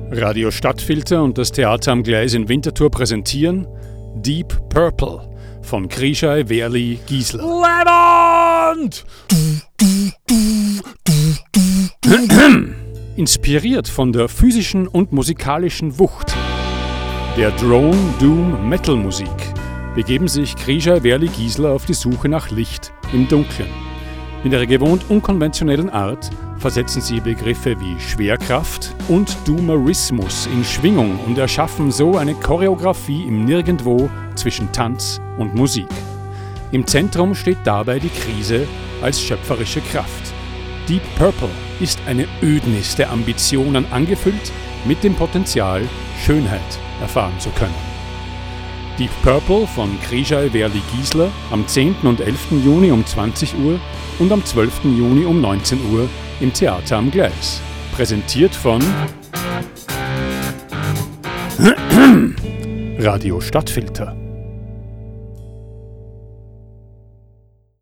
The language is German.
Radio Stadtfilter und das Theater am Gleis in Winterthur präsentieren Deep Purple von Krzysztof Werli Giesler. Levant! Inspiriert von der physischen und musikalischen Wucht der Drone-Doom-Metal-Musik begeben sich Krzysztof Werli Giesler auf die Suche nach Licht im Dunkeln. In ihrer gewohnt unkonventionellen Art versetzen sie Begriffe wie Schwerkraft und Doomerismus in Schwingung und erschaffen so eine Choreografie im Nirgendwo zwischen Tanz und Musik. Im Zentrum steht dabei die Krise als schöpferische Kraft. Deep Purple ist eine Ödnis der Ambitionen angefüllt mit dem Potenzial, Schönheit erfahren zu können. Deep Purple von Krzysztof Werli Giesler am 10. und 11. Juni um 20 Uhr und am 12. Juni um 19 Uhr im Theater am Gleis. Präsentiert von Radio Stadtfilter.